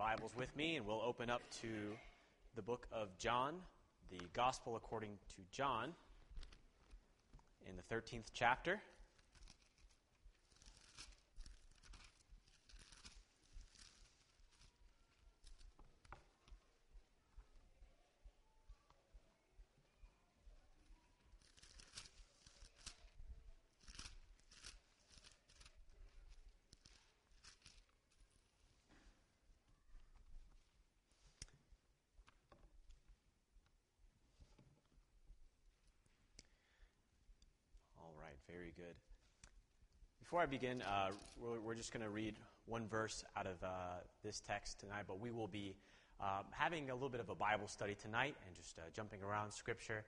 Bibles with me, and we'll open up to the book of John, the Gospel according to John, in the 13th chapter. Very good. Before I begin, we're just going to read one verse out of this text tonight, but we will be having a little bit of a Bible study tonight and just jumping around Scripture.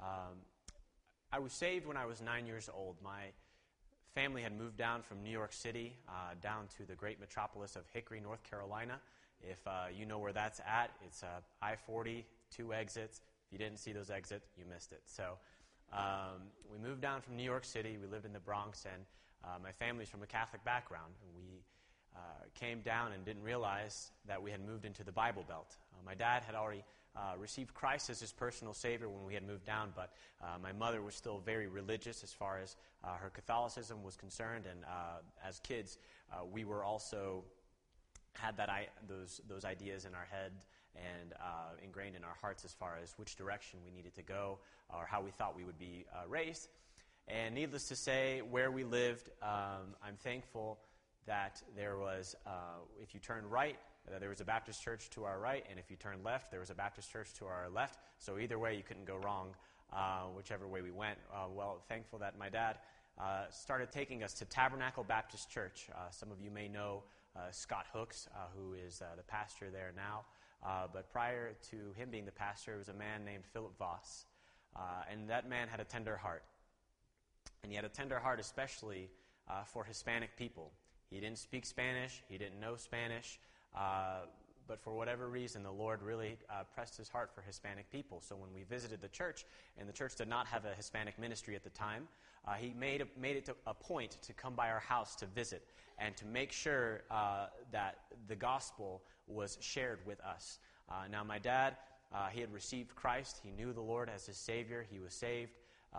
I was saved when I was 9 years old. My family had moved down from New York City down to the great metropolis of Hickory, North Carolina. If you know where that's at, it's I-40, 2 exits. If you didn't see those exits, you missed it. So we moved down from New York City. We lived in the Bronx, and my family's from a Catholic background. We came down and didn't realize that we had moved into the Bible Belt. My dad had already received Christ as his personal Savior when we had moved down, but my mother was still very religious as far as her Catholicism was concerned, and as kids, we were also had those ideas in our head and ingrained in our hearts as far as which direction we needed to go or how we thought we would be raised. And needless to say, where we lived, I'm thankful that there was, if you turn right, there was a Baptist church to our right, and if you turn left, there was a Baptist church to our left. So either way, you couldn't go wrong, whichever way we went. Thankful that my dad started taking us to Tabernacle Baptist Church. Some of you may know Scott Hooks, who is the pastor there now. But prior to him being the pastor, it was a man named Philip Voss. And that man had a tender heart. And he had a tender heart especially for Hispanic people. He didn't speak Spanish. He didn't know Spanish. But for whatever reason, the Lord really pressed his heart for Hispanic people. So when we visited the church, and the church did not have a Hispanic ministry at the time, he made it a point to come by our house to visit and to make sure that the gospel was shared with us. Now, my dad, he had received Christ. He knew the Lord as his Savior. He was saved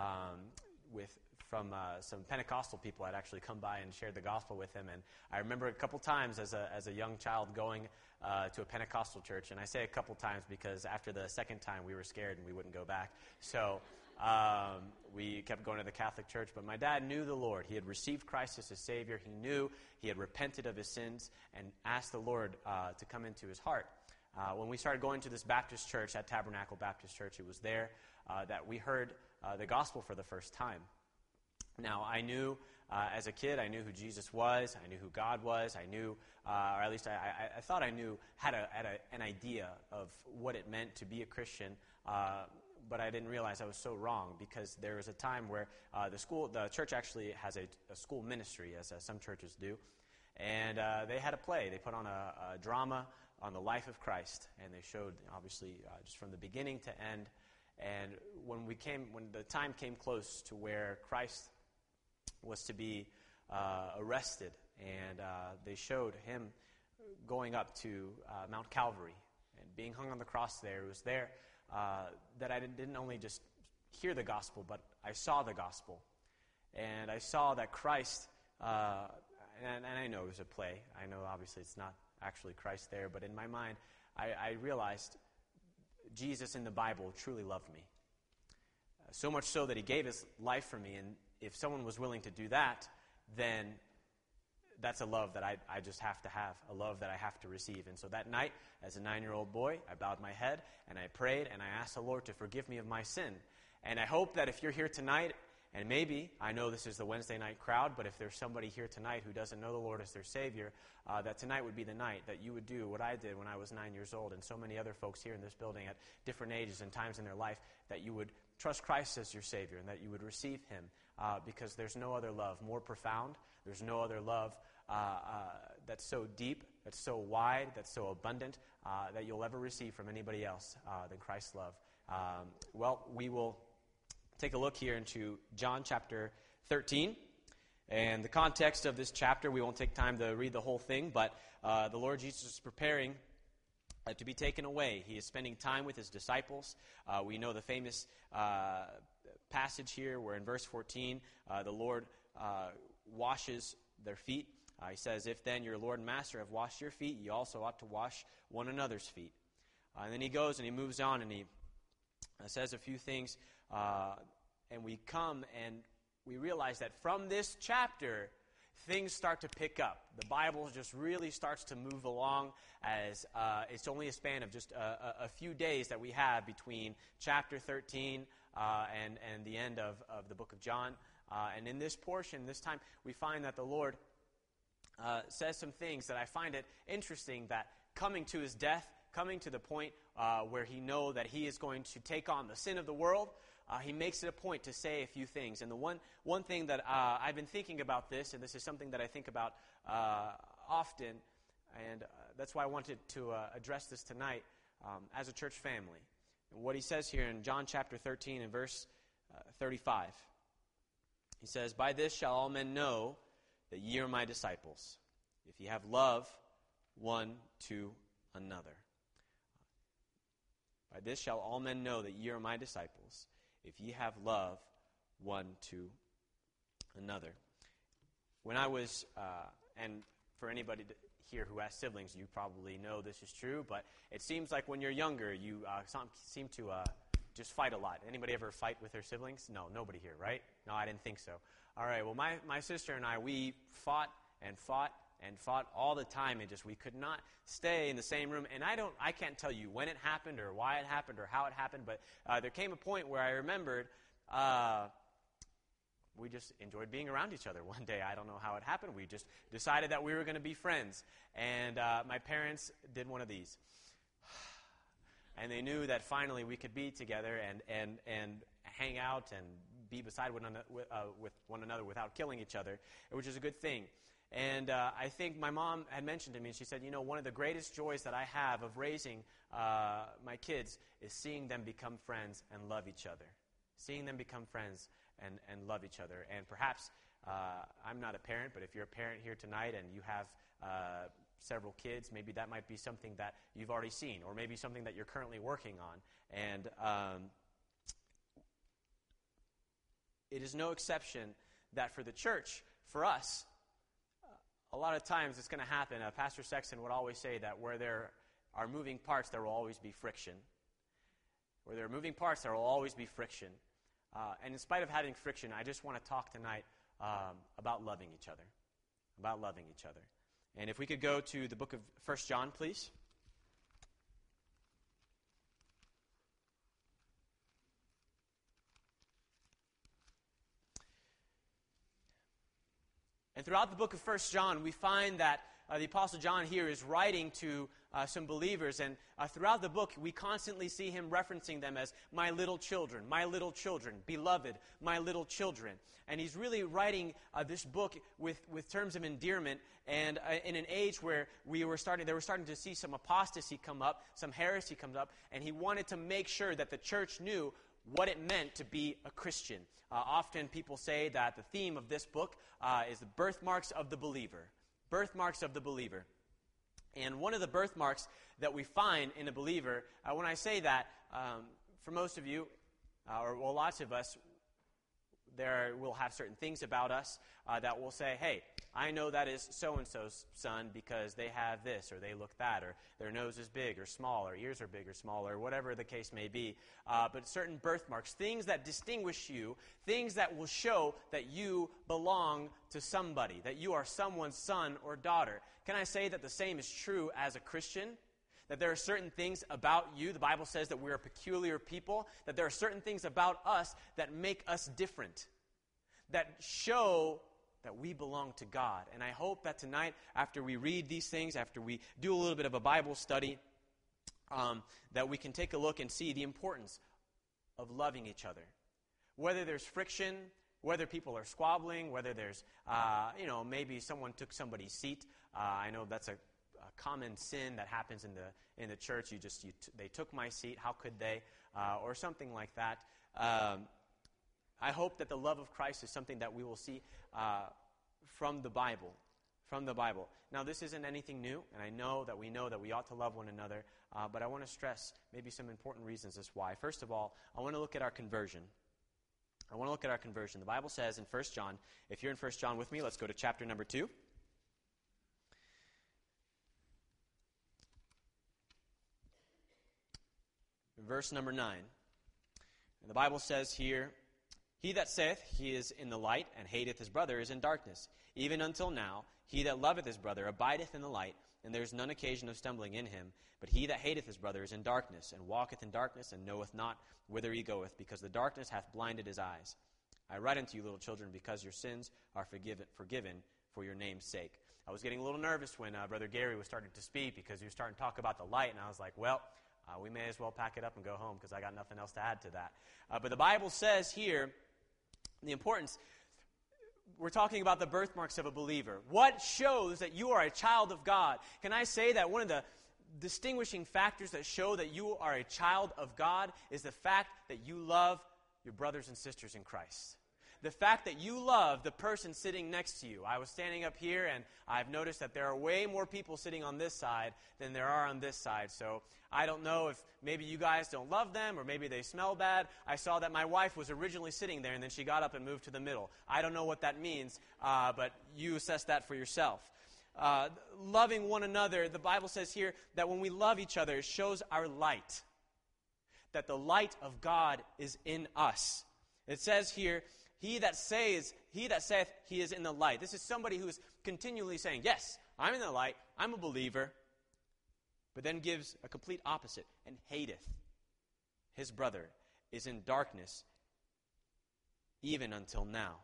from some Pentecostal people had actually come by and shared the gospel with him. And I remember a couple times as a young child going to a Pentecostal church. And I say a couple times because after the second time we were scared and we wouldn't go back. So we kept going to the Catholic church. But my dad knew the Lord. He had received Christ as his Savior. He knew he had repented of his sins and asked the Lord to come into his heart. When we started going to this Baptist church, at Tabernacle Baptist Church, it was there that we heard the gospel for the first time. Now, I knew, as a kid, I knew who Jesus was, I knew who God was, I knew, or at least I thought I knew, had an idea of what it meant to be a Christian, but I didn't realize I was so wrong, because there was a time where the church actually has a school ministry, as some churches do, and they had a play. They put on a drama on the life of Christ, and they showed, obviously, just from the beginning to end. And when the time came close to where Christ was to be arrested, and they showed him going up to Mount Calvary and being hung on the cross there. It was there that I didn't only just hear the gospel, but I saw the gospel. And I saw that Christ, and I know it was a play. I know obviously it's not actually Christ there, but in my mind, I realized Jesus in the Bible truly loved me. So much so that he gave his life for me, and if someone was willing to do that, then that's a love that I just have to have, a love that I have to receive. And so that night, as a 9-year-old boy, I bowed my head, and I prayed, and I asked the Lord to forgive me of my sin. And I hope that if you're here tonight, and maybe, I know this is the Wednesday night crowd, but if there's somebody here tonight who doesn't know the Lord as their Savior, that tonight would be the night that you would do what I did when I was 9 years old, and so many other folks here in this building at different ages and times in their life, that you would trust Christ as your Savior, and that you would receive him, because there's no other love more profound. There's no other love that's so deep, that's so wide, that's so abundant, that you'll ever receive from anybody else than Christ's love. We will take a look here into John chapter 13. And the context of this chapter, we won't take time to read the whole thing, but the Lord Jesus is preparing to be taken away. He is spending time with his disciples. We know the famous passage here where in verse 14, the Lord washes their feet. He says, "If then your Lord and Master have washed your feet, ye also ought to wash one another's feet." And then he goes and he moves on and he says a few things. And we come and we realize that from this chapter, things start to pick up. The Bible just really starts to move along as it's only a span of just a few days that we have between chapter 13 and the end of the book of John. And in this portion, this time, we find that the Lord says some things that I find it interesting, that coming to his death, coming to the point where he knows that he is going to take on the sin of the world, he makes it a point to say a few things. And the one thing that I've been thinking about this, and this is something that I think about often, and that's why I wanted to address this tonight as a church family. And what he says here in John chapter 13 and verse 35. He says, "By this shall all men know that ye are my disciples, if ye have love one to another." By this shall all men know that ye are my disciples, if ye have love one to another. When I was, and for anybody here who has siblings, you probably know this is true, but it seems like when you're younger, you seem to just fight a lot. Anybody ever fight with their siblings? No, nobody here, right? No, I didn't think so. All right, well, my sister and I, we fought and fought and fought all the time, and just we could not stay in the same room. And I can't tell you when it happened or why it happened or how it happened, but there came a point where I remembered we just enjoyed being around each other one day. I don't know how it happened. We just decided that we were going to be friends. And my parents did one of these. And they knew that finally we could be together and hang out and be beside with one another without killing each other, which is a good thing. And I think my mom had mentioned to me, and she said, one of the greatest joys that I have of raising my kids is seeing them become friends and love each other. Seeing them become friends and love each other. And perhaps, I'm not a parent, but if you're a parent here tonight and you have several kids, maybe that might be something that you've already seen, or maybe something that you're currently working on. And it is no exception that for the church, for us, a lot of times it's going to happen. Pastor Sexton would always say that where there are moving parts, there will always be friction. Where there are moving parts, there will always be friction. And in spite of having friction, I just want to talk tonight about loving each other. About loving each other. And if we could go to the book of 1 John, please. And throughout the book of 1 John, we find that the Apostle John here is writing to some believers. And throughout the book, we constantly see him referencing them as my little children, beloved, my little children. And he's really writing this book with terms of endearment. And in an age where they were starting to see some apostasy come up, some heresy comes up. And he wanted to make sure that the church knew what it meant to be a Christian. Often people say that the theme of this book is the birthmarks of the believer. Birthmarks of the believer. And one of the birthmarks that we find in a believer, when I say that, for most of you, or lots of us, we'll have certain things about us that will say, hey, I know that is so-and-so's son because they have this, or they look that, or their nose is big or small, or ears are big or small, or whatever the case may be. But certain birthmarks, things that distinguish you, things that will show that you belong to somebody, that you are someone's son or daughter. Can I say that the same is true as a Christian? That there are certain things about you, the Bible says that we're a peculiar people, that there are certain things about us that make us different, that show that we belong to God. And I hope that tonight, after we read these things, after we do a little bit of a Bible study, that we can take a look and see the importance of loving each other. Whether there's friction, whether people are squabbling, whether there's, maybe someone took somebody's seat. I know that's a common sin that happens in the church. They took my seat. How could they? Or something like that. I hope that the love of Christ is something that we will see from the Bible. from the Bible. Now, this isn't anything new, and I know that we ought to love one another, but I want to stress maybe some important reasons as why. First of all, I want to look at our conversion. The Bible says in 1 John, if you're in 1 John with me, let's go to chapter number 2. Verse number 9. And the Bible says here, he that saith he is in the light and hateth his brother is in darkness. Even until now, he that loveth his brother abideth in the light, and there is none occasion of stumbling in him. But he that hateth his brother is in darkness, and walketh in darkness, and knoweth not whither he goeth, because the darkness hath blinded his eyes. I write unto you, little children, because your sins are forgiven for your name's sake. I was getting a little nervous when Brother Gary was starting to speak, because he was starting to talk about the light, and I was like, well, we may as well pack it up and go home, because I got nothing else to add to that. But the Bible says here, the importance, we're talking about the birthmarks of a believer. What shows that you are a child of God? Can I say that one of the distinguishing factors that show that you are a child of God is the fact that you love your brothers and sisters in Christ? The fact that you love the person sitting next to you. I was standing up here, and I've noticed that there are way more people sitting on this side than there are on this side. So I don't know if maybe you guys don't love them, or maybe they smell bad. I saw that my wife was originally sitting there, and then she got up and moved to the middle. I don't know what that means, but you assess that for yourself. Loving one another, the Bible says here that when we love each other, it shows our light. That the light of God is in us. It says here, he that saith he is in the light. This is somebody who is continually saying, yes, I'm in the light, I'm a believer, but then gives a complete opposite, and hateth his brother, is in darkness, even until now.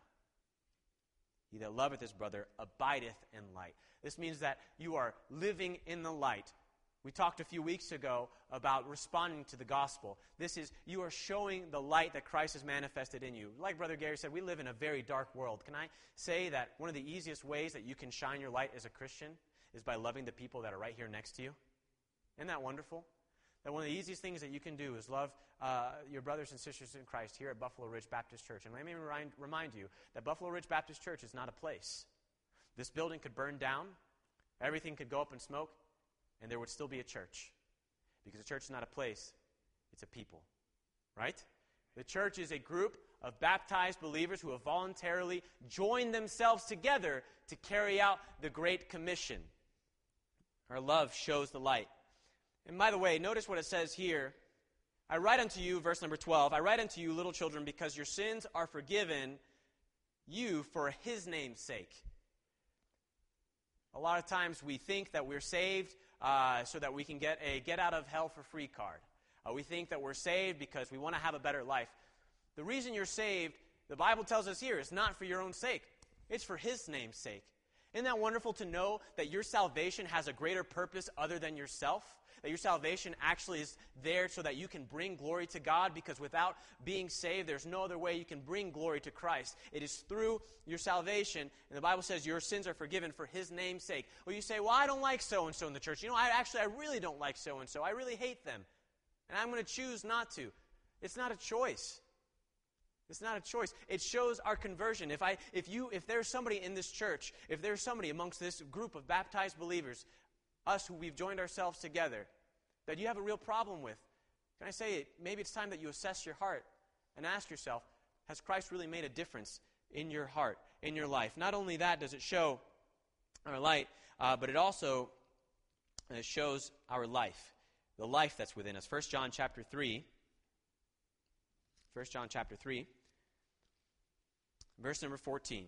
He that loveth his brother abideth in light. This means that you are living in the light. We talked a few weeks ago about responding to the gospel. This is, you are showing the light that Christ has manifested in you. Like Brother Gary said, we live in a very dark world. Can I say that one of the easiest ways that you can shine your light as a Christian is by loving the people that are right here next to you? Isn't that wonderful? That one of the easiest things that you can do is love your brothers and sisters in Christ here at Buffalo Ridge Baptist Church. And let me remind you that Buffalo Ridge Baptist Church is not a place. This building could burn down. Everything could go up in smoke. And there would still be a church. Because a church is not a place, it's a people. Right? The church is a group of baptized believers who have voluntarily joined themselves together to carry out the Great Commission. Our love shows the light. And by the way, notice what it says here. I write unto you, verse number 12, I write unto you, little children, because your sins are forgiven you for his name's sake. A lot of times we think that we're saved so that we can get a get-out-of-hell-for-free card. We think that we're saved because we want to have a better life. The reason you're saved, the Bible tells us here, is not for your own sake. It's for his name's sake. Isn't that wonderful to know that your salvation has a greater purpose other than yourself? That your salvation actually is there so that you can bring glory to God, because without being saved, there's no other way you can bring glory to Christ. It is through your salvation, and the Bible says your sins are forgiven for his name's sake. Well, you say, well, I don't like so-and-so in the church. I really don't like so-and-so. I really hate them, and I'm going to choose not to. It's not a choice. It's not a choice. It shows our conversion. If there's somebody in this church, if there's somebody amongst this group of baptized believers, us who we've joined ourselves together, that you have a real problem with, can I say, maybe it's time that you assess your heart and ask yourself, has Christ really made a difference in your heart, in your life? Not only that does it show our light, but it also shows our life, the life that's within us. 1 John chapter 3, verse number 14.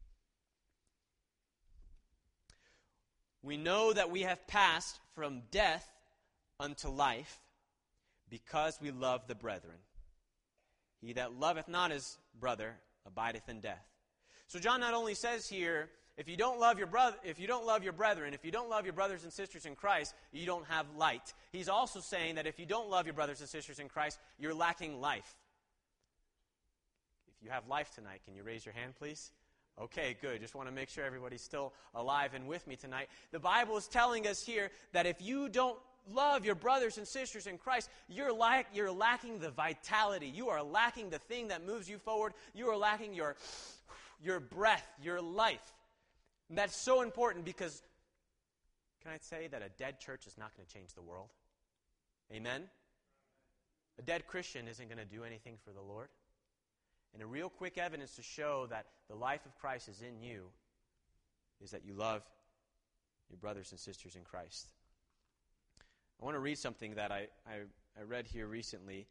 We know that we have passed from death unto life, because we love the brethren. He that loveth not his brother abideth in death. So John not only says here, if you don't love your brethren, if you don't love your brothers and sisters in Christ, you don't have light. He's also saying that if you don't love your brothers and sisters in Christ, you're lacking life. If you have life tonight, can you raise your hand, please? Okay, good. Just want to make sure everybody's still alive and with me tonight. The Bible is telling us here that if you don't love your brothers and sisters in Christ, you're lacking the vitality. You are lacking the thing that moves you forward. You are lacking your breath, your life. And that's so important because, can I say that a dead church is not going to change the world? Amen? A dead Christian isn't going to do anything for the Lord. And a real quick evidence to show that the life of Christ is in you is that you love your brothers and sisters in Christ. I want to read something that I read here recently.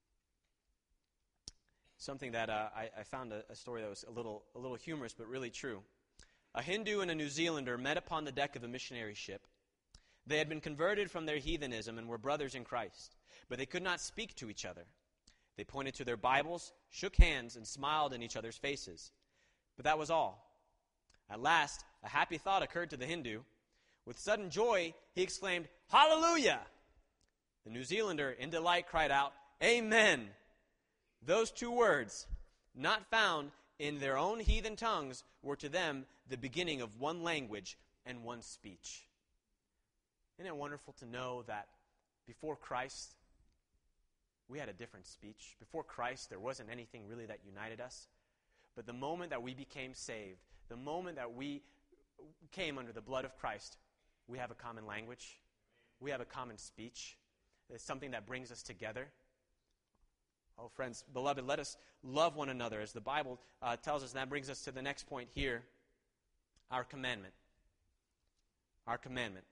Something that I found a story that was a little humorous, but really true. A Hindu and a New Zealander met upon the deck of a missionary ship. They had been converted from their heathenism and were brothers in Christ, but they could not speak to each other. They pointed to their Bibles, shook hands, and smiled in each other's faces. But that was all. At last, a happy thought occurred to the Hindu. With sudden joy, he exclaimed, "Hallelujah!" The New Zealander, in delight, cried out, "Amen!" Those two words, not found in their own heathen tongues, were to them the beginning of one language and one speech. Isn't it wonderful to know that before Christ, we had a different speech? Before Christ, there wasn't anything really that united us. But the moment that we became saved, the moment that we came under the blood of Christ, we have a common language. We have a common speech. It's something that brings us together. Oh, friends, beloved, let us love one another, as the Bible tells us. And that brings us to the next point here, our commandment. Our commandment.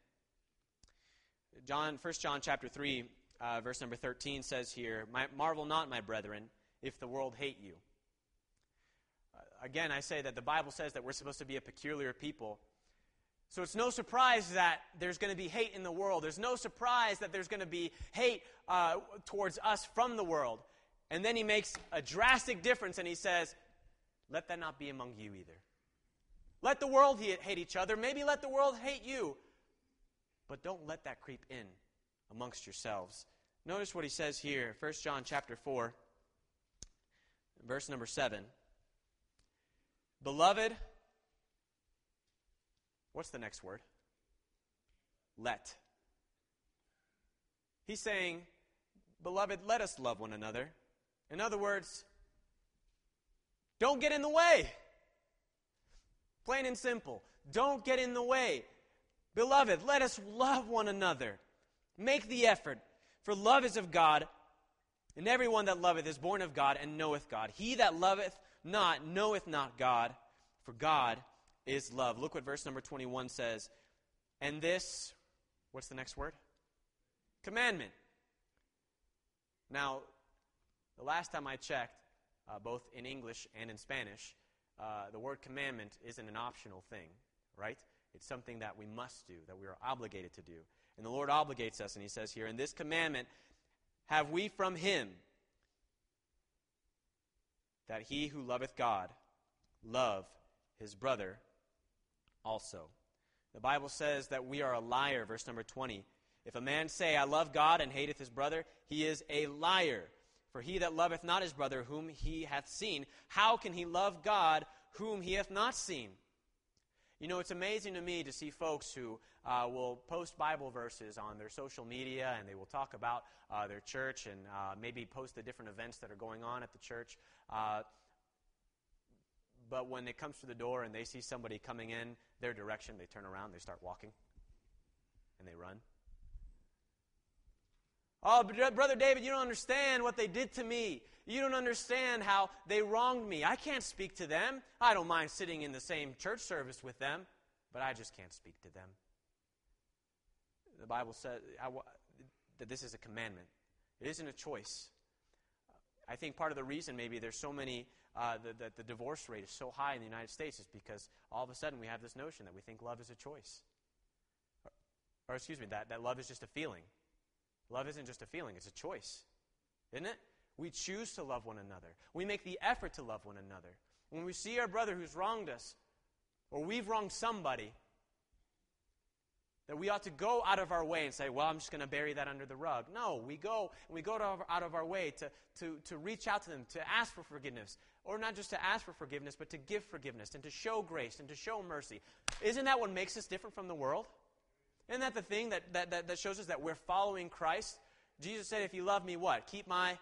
1 John chapter 3, verse number 13 says here, "Marvel not, my brethren, if the world hate you." Again, I say that the Bible says that we're supposed to be a peculiar people. So it's no surprise that there's going to be hate in the world. There's no surprise that there's going to be hate towards us from the world. And then he makes a drastic difference and he says, let that not be among you either. Let the world hate each other. Maybe let the world hate you. But don't let that creep in amongst yourselves. Notice what he says here, 1 John chapter 4, verse number 7. Beloved, what's the next word? Let. He's saying, beloved, let us love one another. In other words, don't get in the way. Plain and simple. Don't get in the way. Beloved, let us love one another. Make the effort. For love is of God, and everyone that loveth is born of God and knoweth God. He that loveth not knoweth not God, for God is love. Look what verse number 21 says. And this, what's the next word? Commandment. Now, the last time I checked, both in English and in Spanish, the word commandment isn't an optional thing, right? It's something that we must do, that we are obligated to do. And the Lord obligates us, and he says here, "And this commandment have we from him, that he who loveth God love his brother also." The Bible says that we are a liar, verse number 20. "If a man say, I love God, and hateth his brother, he is a liar. For he that loveth not his brother whom he hath seen, how can he love God whom he hath not seen?" You know, it's amazing to me to see folks who will post Bible verses on their social media, and they will talk about their church and maybe post the different events that are going on at the church. But when it comes to the door and they see somebody coming in their direction, they turn around, they start walking, and they run. "Oh, Brother David, you don't understand what they did to me. You don't understand how they wronged me. I can't speak to them. I don't mind sitting in the same church service with them, but I just can't speak to them." The Bible says that this is a commandment. It isn't a choice. I think part of the reason maybe there's so many, that the divorce rate is so high in the United States is because all of a sudden we have this notion that we think love is a choice. Or excuse me, that love is just a feeling. Love isn't just a feeling, it's a choice. Isn't it? We choose to love one another. We make the effort to love one another. When we see our brother who's wronged us, or we've wronged somebody, that we ought to go out of our way and say, well, I'm just going to bury that under the rug. No, we go out of our way to reach out to them, to ask for forgiveness. Or not just to ask for forgiveness, but to give forgiveness and to show grace and to show mercy. Isn't that what makes us different from the world? Isn't that the thing that shows us that we're following Christ? Jesus said, if you love me, what? Keep my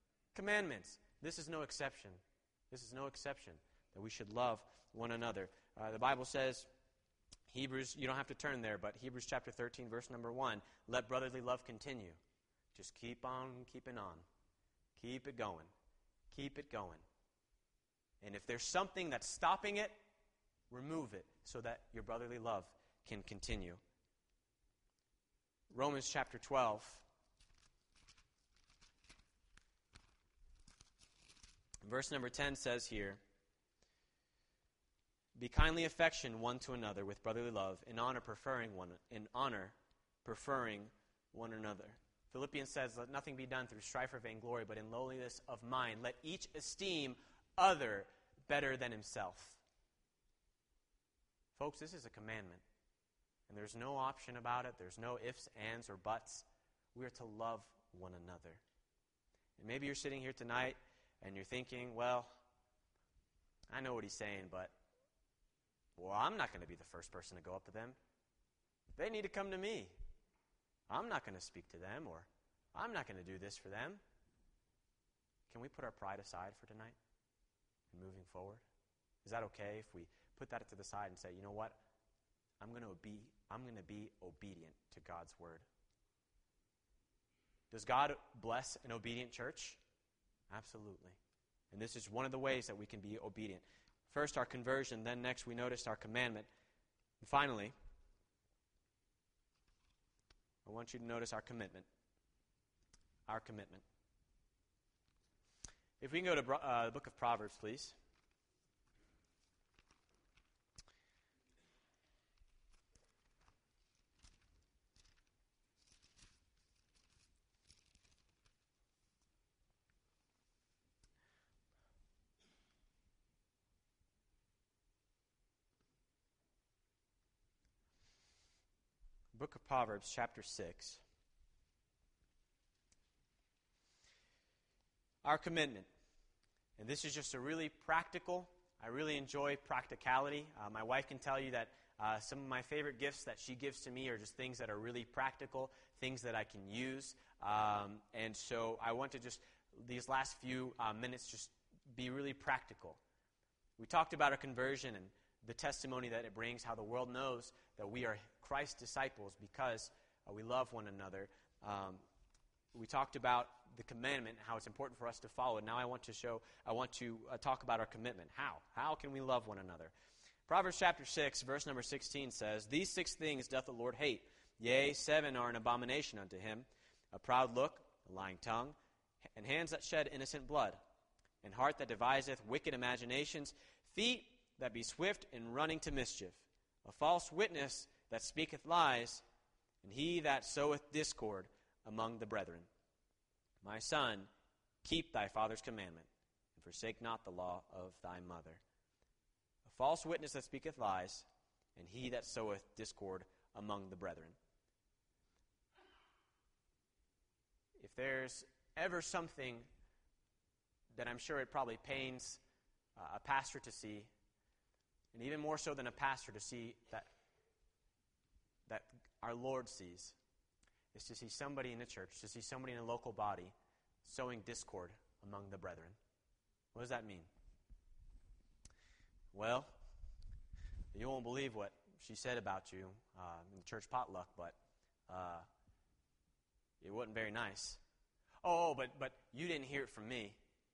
commandments. This is no exception. This is no exception that we should love one another. The Bible says, Hebrews, you don't have to turn there, but Hebrews chapter 13, verse number 1, let brotherly love continue. Just keep on keeping on. Keep it going. Keep it going. And if there's something that's stopping it, remove it so that your brotherly love can continue. Romans chapter 12. Verse number 10 says here, be kindly affectioned one to another with brotherly love, in honor preferring one another. Philippians says, let nothing be done through strife or vainglory, but in lowliness of mind. Let each esteem other better than himself. Folks, this is a commandment. And there's no option about it. There's no ifs, ands, or buts. We are to love one another. And maybe you're sitting here tonight and you're thinking, well, I know what he's saying, but I'm not going to be the first person to go up to them. They need to come to me. I'm not going to speak to them, or I'm not going to do this for them. Can we put our pride aside for tonight and moving forward? Is that okay if we put that to the side and say, you know what? I'm going to be obedient to God's word. Does God bless an obedient church? Absolutely. And this is one of the ways that we can be obedient. First, our conversion. Then next, we noticed our commandment. And finally, I want you to notice our commitment. Our commitment. If we can go to the book of Proverbs, please. Book of Proverbs, chapter 6. Our commitment. And this is just a really practical, I really enjoy practicality. My wife can tell you that some of my favorite gifts that she gives to me are just things that are really practical, things that I can use. And so I want to just, these last few minutes, just be really practical. We talked about our conversion and the testimony that it brings, how the world knows that we are Christ's disciples because we love one another. We talked about the commandment, how it's important for us to follow it. Now I want to talk about our commitment. How can we love one another? Proverbs chapter 6, verse number 16 says, these 6 things doth the Lord hate. Yea, 7 are an abomination unto him. A proud look, a lying tongue, and hands that shed innocent blood, and heart that deviseth wicked imaginations, feet that be swift in running to mischief, a false witness that speaketh lies, and he that soweth discord among the brethren. My son, keep thy father's commandment, and forsake not the law of thy mother. A false witness that speaketh lies, and he that soweth discord among the brethren. If there's ever something that I'm sure it probably pains a pastor to see, and even more so than a pastor to see that our Lord sees, is to see somebody in the church, to see somebody in a local body sowing discord among the brethren. What does that mean? Well, you won't believe what she said about you in the church potluck, but it wasn't very nice. Oh, but you didn't hear it from me.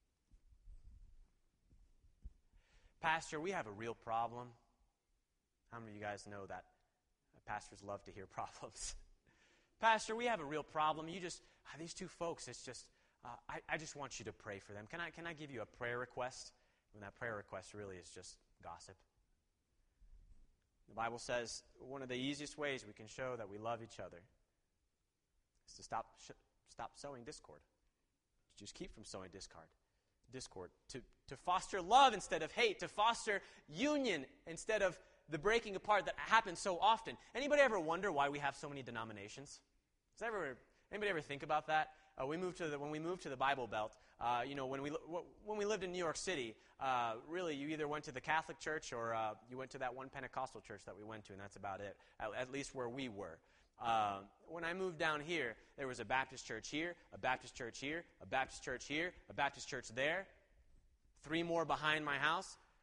Pastor, we have a real problem. How many of you guys know that pastors love to hear problems? Pastor, we have a real problem. These two folks, it's just, I just want you to pray for them. Can I give you a prayer request? When that prayer request really is just gossip. The Bible says one of the easiest ways we can show that we love each other is to stop sowing discord. To just keep from sowing discord. To foster love instead of hate. To foster union instead of the breaking apart that happens so often. Anybody ever wonder why we have so many denominations? Anybody ever think about that? When we moved to the Bible Belt, when we lived in New York City, really you either went to the Catholic Church or you went to that one Pentecostal church that we went to, and that's about it. At least where we were. When I moved down here, there was a Baptist church here, a Baptist church here, a Baptist church here, a Baptist church there. 3 more behind my house.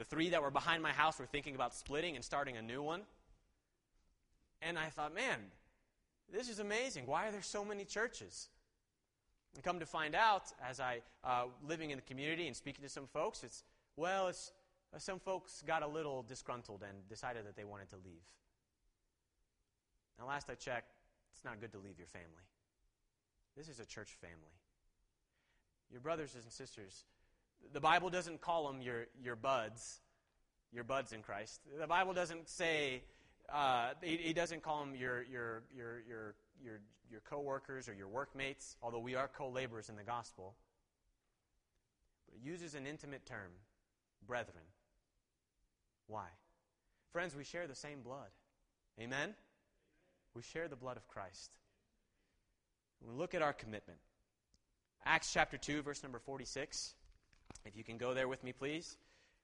The 3 that were behind my house were thinking about splitting and starting a new one. And I thought, man, this is amazing. Why are there so many churches? And come to find out, as I living in the community and speaking to some folks, some folks got a little disgruntled and decided that they wanted to leave. Now, last I checked, it's not good to leave your family. This is a church family. Your brothers and sisters, the Bible doesn't call them your buds in Christ. The Bible doesn't say, he doesn't call them your co-workers or your workmates, although we are co-laborers in the gospel. But it uses an intimate term, brethren. Why? Friends, we share the same blood. Amen? We share the blood of Christ. When we look at our commitment, Acts chapter 2, verse number 46. If you can go there with me, please.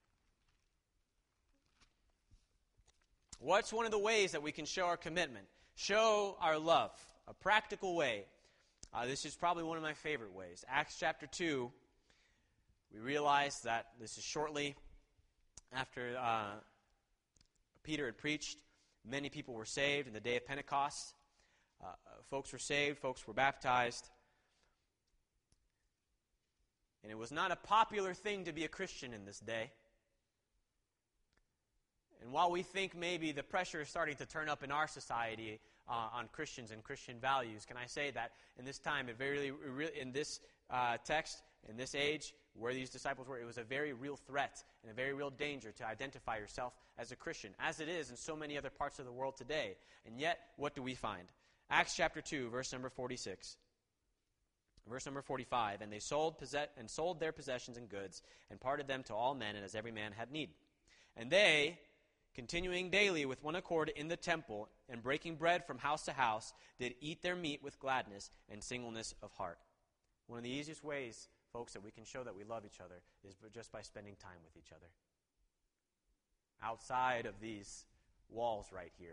What's one of the ways that we can show our commitment? Show our love. A practical way. This is probably one of my favorite ways. Acts chapter 2, we realize that this is shortly after Peter had preached. Many people were saved in the day of Pentecost. Folks were saved. Folks were baptized. And it was not a popular thing to be a Christian in this day. And while we think maybe the pressure is starting to turn up in our society on Christians and Christian values, can I say that in this time, in this text, in this age, where these disciples were, it was a very real threat and a very real danger to identify yourself as a Christian, as it is in so many other parts of the world today. And yet, what do we find? Acts chapter 2, verse number 46. Verse number 45, and they sold their possessions and goods, and parted them to all men, and as every man had need. And they, continuing daily with one accord in the temple, and breaking bread from house to house, did eat their meat with gladness and singleness of heart. One of the easiest ways, folks, that we can show that we love each other is just by spending time with each other. Outside of these walls right here.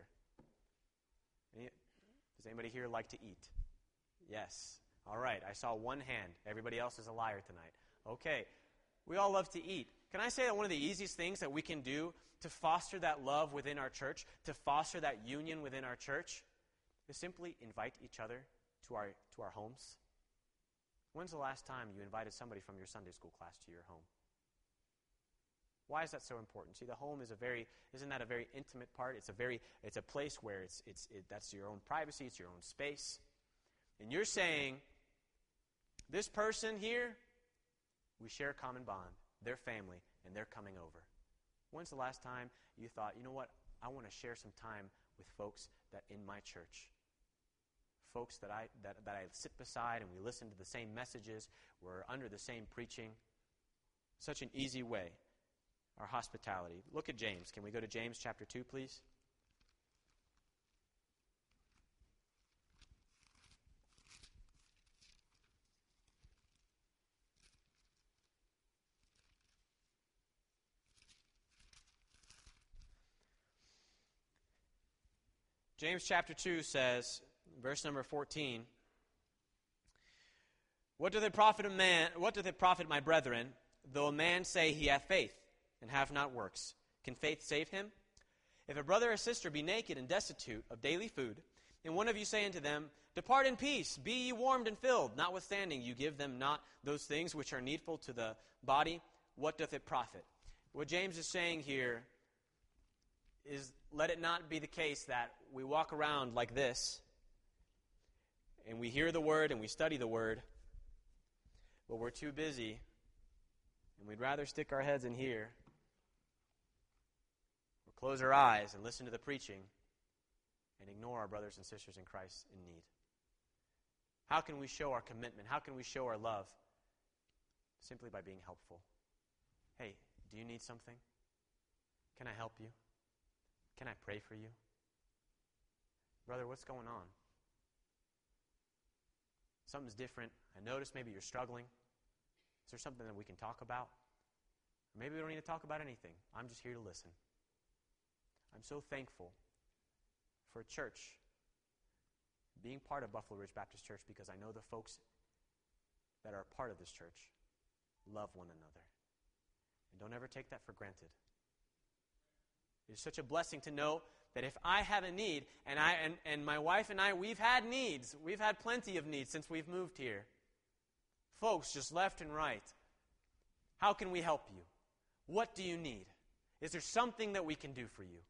Does anybody here like to eat? Yes. All right, I saw one hand. Everybody else is a liar tonight. Okay, we all love to eat. Can I say that one of the easiest things that we can do to foster that love within our church, to foster that union within our church, is simply invite each other to our homes? When's the last time you invited somebody from your Sunday school class to your home? Why is that so important? See, the home is isn't that a very intimate part? It's a place where that's your own privacy, it's your own space. And you're saying, this person here, we share a common bond. They're family, and they're coming over. When's the last time you thought, you know what, I want to share some time with folks that in my church, folks that I sit beside and we listen to the same messages, we're under the same preaching. Such an easy way, our hospitality. Look at James. Can we go to James chapter 2, please? James chapter 2 says, verse number 14, What doth it profit, my brethren, though a man say he hath faith, and have not works? Can faith save him? If a brother or sister be naked and destitute of daily food, and one of you say unto them, Depart in peace, be ye warmed and filled, notwithstanding you give them not those things which are needful to the body, what doth it profit? What James is saying here is, let it not be the case that we walk around like this, and we hear the word and we study the word, but we're too busy, and we'd rather stick our heads in here, or close our eyes and listen to the preaching, and ignore our brothers and sisters in Christ in need. How can we show our commitment? How can we show our love? Simply by being helpful. Hey, do you need something? Can I help you? Can I pray for you? Brother, what's going on? Something's different. I notice maybe you're struggling. Is there something that we can talk about? Or maybe we don't need to talk about anything. I'm just here to listen. I'm so thankful for a church, being part of Buffalo Ridge Baptist Church, because I know the folks that are a part of this church love one another. And don't ever take that for granted. It's such a blessing to know that if I have a need, and my wife and I, we've had needs. We've had plenty of needs since we've moved here. Folks, just left and right. How can we help you? What do you need? Is there something that we can do for you?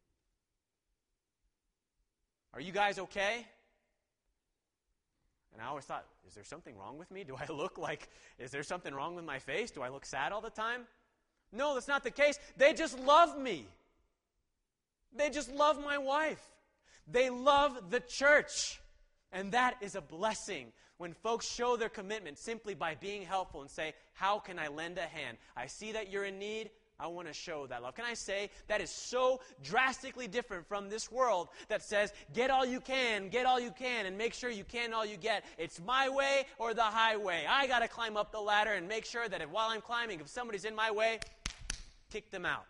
Are you guys okay? And I always thought, is there something wrong with me? Do I look like, is there something wrong with my face? Do I look sad all the time? No, that's not the case. They just love me. They just love my wife. They love the church. And that is a blessing when folks show their commitment simply by being helpful and say, how can I lend a hand? I see that you're in need. I want to show that love. Can I say that is so drastically different from this world that says, get all you can, and make sure you can all you get. It's my way or the highway. I got to climb up the ladder and make sure that while I'm climbing, if somebody's in my way, kick them out.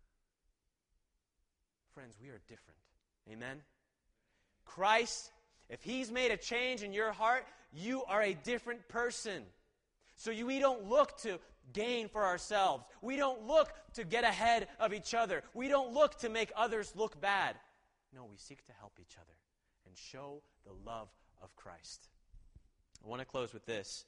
Friends, we are different. Amen? Christ, if He's made a change in your heart, you are a different person. So we don't look to gain for ourselves. We don't look to get ahead of each other. We don't look to make others look bad. No, we seek to help each other and show the love of Christ. I want to close with this.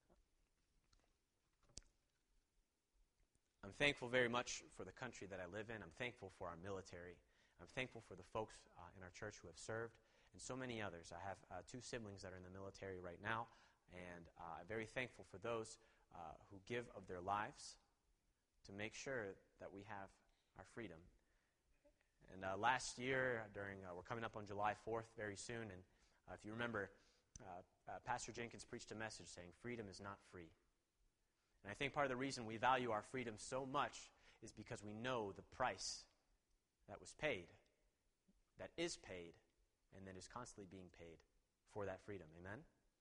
I'm thankful very much for the country that I live in. I'm thankful for our military. I'm thankful for the folks in our church who have served, and so many others. I have 2 siblings that are in the military right now, and I'm very thankful for those who give of their lives to make sure that we have our freedom. And last year, we're coming up on July 4th very soon, and if you remember, Pastor Jenkins preached a message saying, freedom is not free. And I think part of the reason we value our freedom so much is because we know the price that was paid, that is paid, and that is constantly being paid for that freedom. Amen?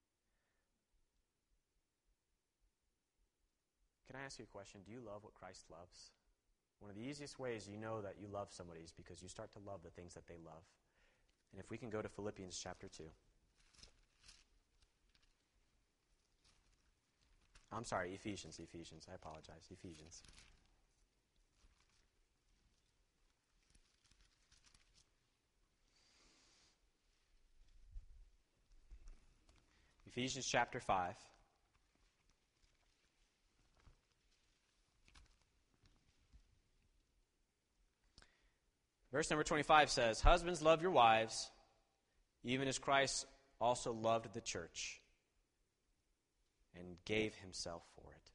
Can I ask you a question? Do you love what Christ loves? One of the easiest ways you know that you love somebody is because you start to love the things that they love. And if we can go to Philippians chapter 2. I'm sorry, Ephesians. I apologize. Ephesians. Ephesians chapter 5. Verse number 25 says, husbands, love your wives, even as Christ also loved the church and gave himself for it.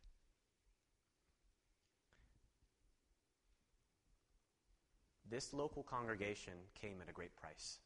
This local congregation came at a great price.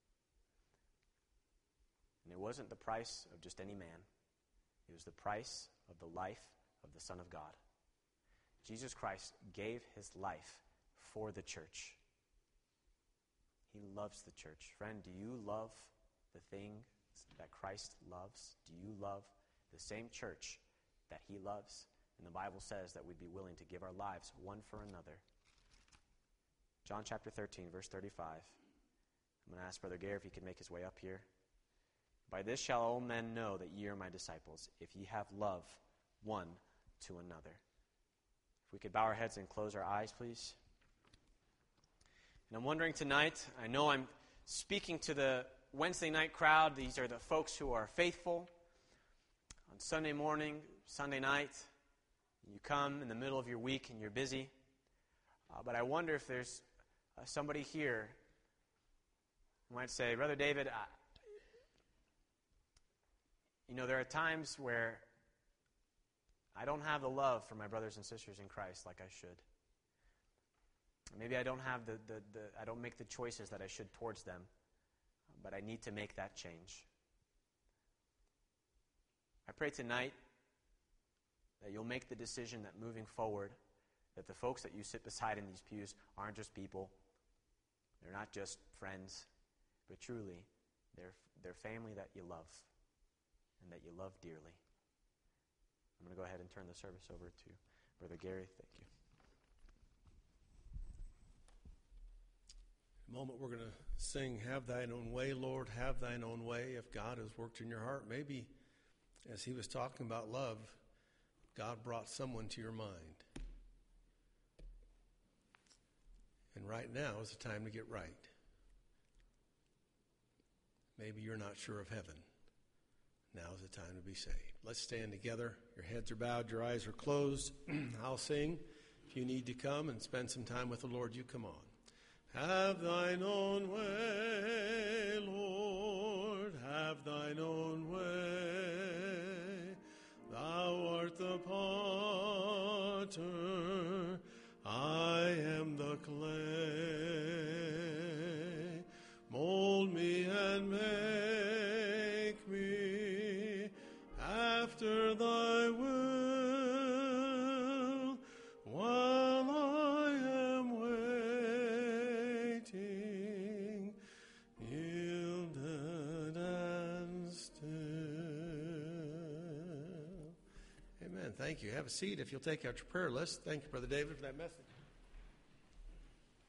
And it wasn't the price of just any man. It was the price of the life of the Son of God. Jesus Christ gave his life for the church. He loves the church. Friend, do you love the thing that Christ loves? Do you love the same church that he loves? And the Bible says that we'd be willing to give our lives one for another. John chapter 13, verse 35. I'm going to ask Brother Gare if he could make his way up here. By this shall all men know that ye are my disciples, if ye have love one to another. If we could bow our heads and close our eyes, please. And I'm wondering tonight, I know I'm speaking to the Wednesday night crowd. These are the folks who are faithful. On Sunday morning, Sunday night, you come in the middle of your week and you're busy. But I wonder if there's somebody here who might say, Brother David, there are times where I don't have the love for my brothers and sisters in Christ like I should. Maybe I don't have I don't make the choices that I should towards them, but I need to make that change. I pray tonight that you'll make the decision that moving forward, that the folks that you sit beside in these pews aren't just people. They're not just friends, but truly, they're family that you love and that you love dearly. I'm going to go ahead and turn the service over to Brother Gary. Thank you. In a moment we're going to sing, Have Thine Own Way, Lord, Have Thine Own Way. If God has worked in your heart, maybe as he was talking about love, God brought someone to your mind. And right now is the time to get right. Maybe you're not sure of heaven. Now is the time to be saved. Let's stand together. Your heads are bowed, your eyes are closed. I'll sing. If you need to come and spend some time with the Lord, you come on. Have thine own way, Lord, have thine own way. Thou art the potter, I am the clay. Mold me and make me after thy will, while I am waiting, yielded and still. Amen. Thank you. Have a seat if you'll take out your prayer list. Thank you, Brother David, for that message.